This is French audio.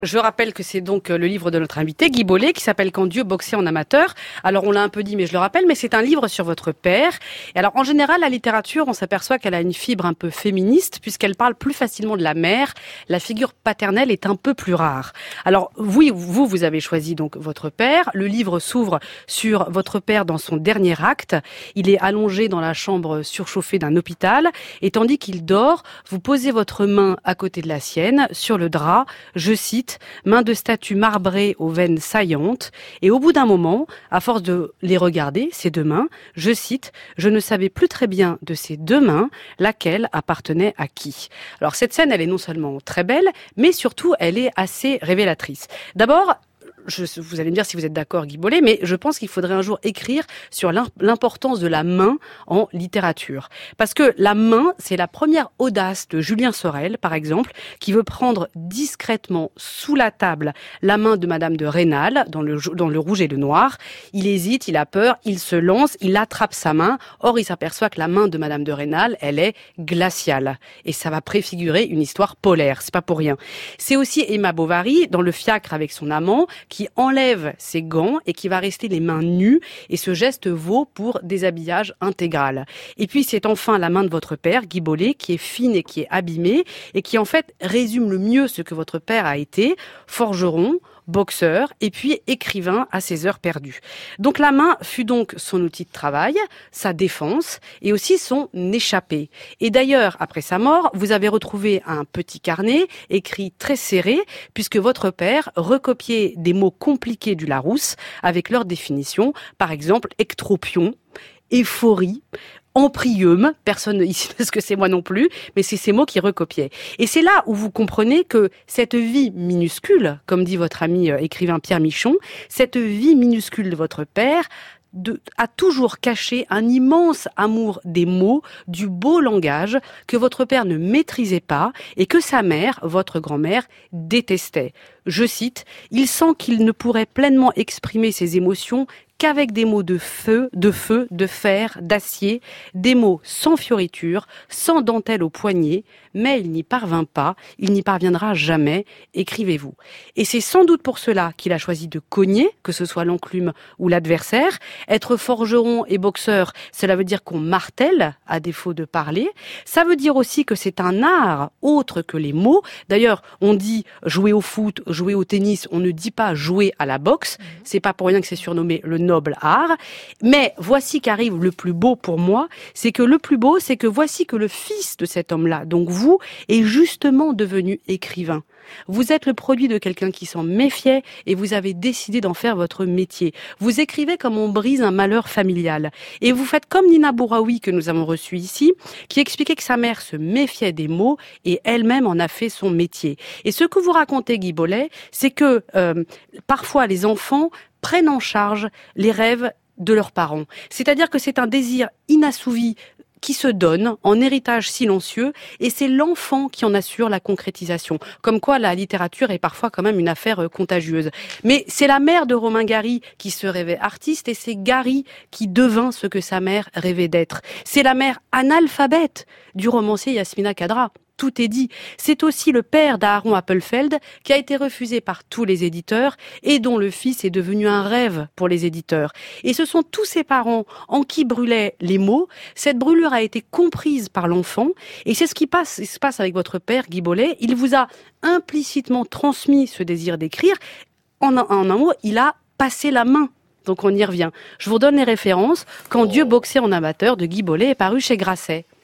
Je rappelle que c'est donc le livre de notre invité, Guy Bollet, qui s'appelle Quand Dieu boxait en amateur. Alors on l'a un peu dit, mais je le rappelle, mais c'est un livre sur votre père. Et alors en général, la littérature, on s'aperçoit qu'elle a une fibre un peu féministe, puisqu'elle parle plus facilement de la mère. La figure paternelle est un peu plus rare. Alors oui, vous avez choisi donc votre père. Le livre s'ouvre sur votre père dans son dernier acte. Il est allongé dans la chambre surchauffée d'un hôpital, et tandis qu'il dort, vous posez votre main à côté de la sienne, sur le drap, je cite, main de statue marbrée aux veines saillantes, et au bout d'un moment, à force de les regarder, ces deux mains, je cite, je ne savais plus très bien de ces deux mains laquelle appartenait à qui. Alors cette scène, elle est non seulement très belle, mais surtout elle est assez révélatrice. D'abord, vous allez me dire si vous êtes d'accord, Guy Bollet, mais je pense qu'il faudrait un jour écrire sur l'importance de la main en littérature. Parce que la main, c'est la première audace de Julien Sorel, par exemple, qui veut prendre discrètement sous la table la main de Madame de Rênal dans le Rouge et le Noir. Il hésite, il a peur, il se lance, il attrape sa main. Or, il s'aperçoit que la main de Madame de Rênal, elle est glaciale. Et ça va préfigurer une histoire polaire, c'est pas pour rien. C'est aussi Emma Bovary, dans Le Fiacre avec son amant, qui enlève ses gants et qui va rester les mains nues, et ce geste vaut pour déshabillage intégral. Et puis c'est enfin la main de votre père, Guy Bollet, qui est fine et qui est abîmée, et qui en fait résume le mieux ce que votre père a été, forgeron, boxeur et puis écrivain à ses heures perdues. Donc la main fut donc son outil de travail, sa défense et aussi son échappée. Et d'ailleurs, après sa mort, vous avez retrouvé un petit carnet écrit très serré puisque votre père recopiait des mots compliqués du Larousse avec leur définition, par exemple ectropion, éphorie, emprium, personne ici ne sait ce que c'est, moi non plus, mais c'est ces mots qui recopiaient. Et c'est là où vous comprenez que cette vie minuscule, comme dit votre ami écrivain Pierre Michon, cette vie minuscule de votre père a toujours caché un immense amour des mots, du beau langage que votre père ne maîtrisait pas et que sa mère, votre grand-mère, détestait. Je cite, « Il sent qu'il ne pourrait pleinement exprimer ses émotions qu'avec des mots de feu, de fer, d'acier, des mots sans fioriture, sans dentelle au poignet, mais il n'y parvint pas, il n'y parviendra jamais, écrivez-vous. » Et c'est sans doute pour cela qu'il a choisi de cogner, que ce soit l'enclume ou l'adversaire. Être forgeron et boxeur, cela veut dire qu'on martèle, à défaut de parler. Ça veut dire aussi que c'est un art autre que les mots. D'ailleurs, on dit jouer au foot, jouer au tennis, on ne dit pas jouer à la boxe. C'est pas pour rien que c'est surnommé le noble art. Mais voici qu'arrive le plus beau pour moi, c'est que voici que le fils de cet homme-là, donc vous, est justement devenu écrivain. Vous êtes le produit de quelqu'un qui s'en méfiait et vous avez décidé d'en faire votre métier. Vous écrivez comme on brise un malheur familial. Et vous faites comme Nina Bouraoui, que nous avons reçue ici, qui expliquait que sa mère se méfiait des mots et elle-même en a fait son métier. Et ce que vous racontez, Guy Bollet, c'est que parfois les enfants prennent en charge les rêves de leurs parents. C'est-à-dire que c'est un désir inassouvi qui se donne en héritage silencieux, et c'est l'enfant qui en assure la concrétisation. Comme quoi la littérature est parfois quand même une affaire contagieuse. Mais c'est la mère de Romain Gary qui se rêvait artiste, et c'est Gary qui devint ce que sa mère rêvait d'être. C'est la mère analphabète du romancier Yasmina Khadra. Tout est dit. C'est aussi le père d'Aaron Appelfeld qui a été refusé par tous les éditeurs et dont le fils est devenu un rêve pour les éditeurs. Et ce sont tous ces parents en qui brûlaient les mots. Cette brûlure a été comprise par l'enfant et c'est ce qui se passe avec votre père, Guy Bollet. Il vous a implicitement transmis ce désir d'écrire. En un mot, il a passé la main. Donc on y revient. Je vous donne les références. Quand Dieu boxait en amateur de Guy Bollet est paru chez Grasset.